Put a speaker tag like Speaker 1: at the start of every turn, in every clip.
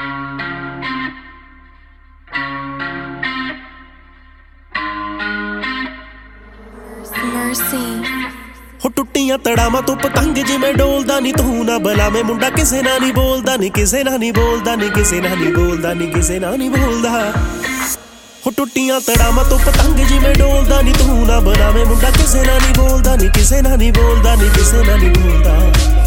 Speaker 1: ਹੋ ਟੁੱਟੀਆਂ ਤੜਾਵਾਂ ਤੋਂ ਪਤੰਗ ਜਿਵੇਂ ਡੋਲਦਾ ਨੀ ਤੂੰ ਨਾ ਬਲਾਵੇਂ ਮੁੰਡਾ ਕਿਸੇ ਨਾਲ ਨੀ ਬੋਲਦਾ ਨੀ ਕਿਸੇ ਨਾਲ ਨੀ ਬੋਲਦਾ ਨੀ ਕਿਸੇ ਨਾਲ ਨੀ ਬੋਲਦਾ ਨੀ ਕਿਸੇ ਨਾਲ ਨੀ ਬੋਲਦਾ ਹੋ ਟੁੱਟੀਆਂ ਤੜਾਵਾਂ ਤੋਂ ਪਤੰਗ ਜਿਵੇਂ ਡੋਲਦਾ ਨੀ ਤੂੰ ਨਾ ਬਲਾਵੇਂ ਮੁੰਡਾ ਕਿਸੇ ਨਾਲ ਨੀ ਬੋਲਦਾ ਨੀ ਕਿਸੇ ਨਾਲ ਨੀ ਬੋਲਦਾ ਨੀ ਕਿਸੇ ਨਾਲ ਨੀ ਬੋਲਦਾ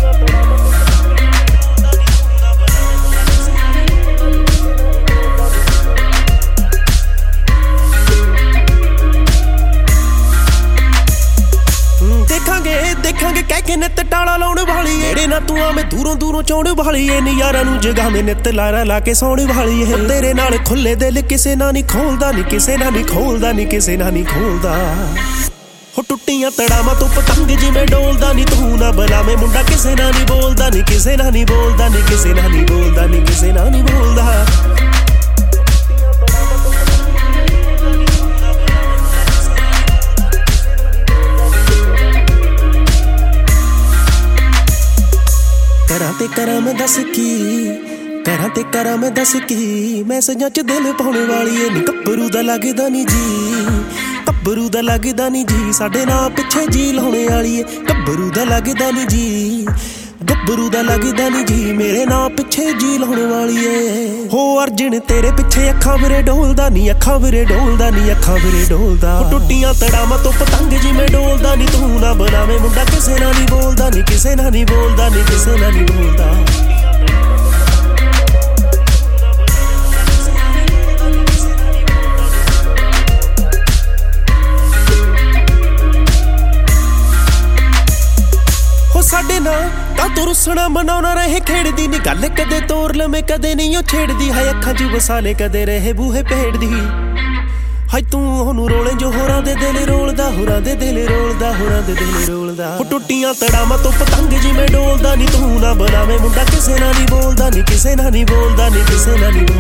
Speaker 1: ਦੇਖਾਂਗੇ ਕਹਿ ਕੇ ਨਿੱਤ ਟਾਲਾ ਲਾਉਣ ਵਾਲੀ ਏੜੇ ਨਾ ਤੂੰ ਆਵੇਂ ਦੂਰੋਂ ਦੂਰੋਂ ਚਾਉਣ ਵਾਲੀ ਏ ਨਜ਼ਾਰਾਂ ਨੂੰ ਜਗਾਵੇਂ ਨਿੱਤ ਲਾਰਾ ਲਾ ਕੇ ਸੌਣ ਵਾਲੀ ਏ ਤੇਰੇ ਨਾਲ ਖੁੱਲੇ ਦਿਲ ਕਿਸੇ ਨਾਲ ਨੀ ਖੋਲਦਾ ਨੀ ਕਿਸੇ ਨਾਲ ਨੀ ਖੋਲਦਾ ਨੀ ਕਿਸੇ ਨਾਲ ਨੀ ਖੋਲਦਾ ਹੋ ਟੁੱਟੀਆਂ ਤੜਾਵਾਂ ਤੋਂ ਪਤੰਗ ਜਿਵੇਂ ਡੋਲਦਾ ਨੀ ਤੂੰ ਨਾ ਬਲਾਵੇਂ ਮੁੰਡਾ ਕਿਸੇ ਨਾਲ ਨੀ ਬੋਲਦਾ ਨੀ ਕਿਸੇ ਨਾਲ ਨੀ ਬੋਲਦਾ ਨੀ ਕਿਸੇ ਨਾਲ ਨੀ ਬੋਲਦਾ ਨੀ ਕਿਸੇ ਨਾਲ ਨੀ ਬੋਲਦਾ ਕਰਾਂ ਤੇ ਕਰਾਂ ਮੈਂ ਦੱਸ ਕੀ ਕਰਾਂ ਤੇ ਕਰਾਂ ਮੈਂ ਦੱਸ ਕੀ ਮੈਸੇਜਾਂ ਚ ਦਿਲ ਪਾਉਣ ਵਾਲੀ ਏ ਨੀ ਗੱਭਰੂ ਦਾ ਲੱਗਦਾ ਨੀ ਜੀ ਗੱਭਰੂ ਦਾ ਲੱਗਦਾ ਨੀ ਜੀ ਸਾਡੇ ਨਾਂ ਪਿੱਛੇ ਜੀ ਲਾਉਣੇ ਵਾਲੀ ਏ ਗੱਭਰੂ ਦਾ ਲੱਗਦਾ ਨੀ ਜੀ ਗੱਭਰੂ ਦਾ ਲੱਗਦਾ ਨੀ ਜੀ ਮੇਰੇ ਨਾਂ ਪਿੱਛੇ ਜੀ ਲਾਉਣ ਵਾਲੀ ਏ ਹੋ ਅਰਜਨ ਤੇਰੇ ਪਿੱਛੇ ਅੱਖਾਂ ਵੀਰੇ ਡੋਲਦਾ ਨੀ ਅੱਖਾਂ ਵੀਰੇ ਡੋਲਦਾ ਨੀ ਅੱਖਾਂ ਵੀਰੇ ਡੋਲਦਾ ਟੁੱਟੀਆਂ ਤੜਾਵਾਂ ਤੋਂ ਪਤੰਗ ਜਿਵੇਂ ਡੋਲਦਾ ਨੀ ਤੂੰ ਨਾ ਬਲਾਵੇਂ ਮੁੰਡਾ ਕਿਸੇ ਨਾਲ ਨੀ ਬੋਲਦਾ ਨੀ ਕਿਸੇ ਨਾਲ ਨੀ ਬੋਲਦਾ ਨੀ ਕਿਸੇ ਨਾਲ ਨੀ ਬੋਲਦਾ ਸਾਡੇ ਨਾਲ ਤਾਂ ਤੂੰ ਰੁੱਸਣਾ ਮਨਾਉਣਾ ਰਹੇ ਖੇਡਦੀ ਨੀ ਗੱਲ ਕਦੇ ਤੋਰ ਲਵੇਂ ਕਦੇ ਨਹੀਂ ਉਹ ਛੇੜਦੀ ਹੈ ਅੱਖਾਂ 'ਚ ਵਸਾਲੇ ਕਦੇ ਰਹੇ ਬੂਹੇ ਭੇੜਦੀ ਹਾਏ ਤੂੰ ਉਹਨੂੰ ਰੋਲੇ ਜੋ ਹੋਰਾਂ ਦੇ ਦਿਲ ਰੋਲਦਾ ਹੋਰਾਂ ਦੇ ਦਿਲ ਰੋਲਦਾ ਹੋਰਾਂ ਦੇ ਦਿਲ ਰੋਲਦਾ ਉਹ ਟੁੱਟੀਆਂ ਤੜਾਵਾਂ ਤੋਂ ਪਤੰਗ ਜਿਵੇਂ ਡੋਲਦਾ ਨੀ ਤੂੰ ਨਾ ਬਲਾਵੇਂ ਮੁੰਡਾ ਕਿਸੇ ਨਾਲ ਨੀ ਬੋਲਦਾ ਨੀ ਕਿਸੇ ਨਾਲ ਨੀ ਬੋਲਦਾ ਨੀ ਕਿਸੇ ਨਾਲ ਨੀ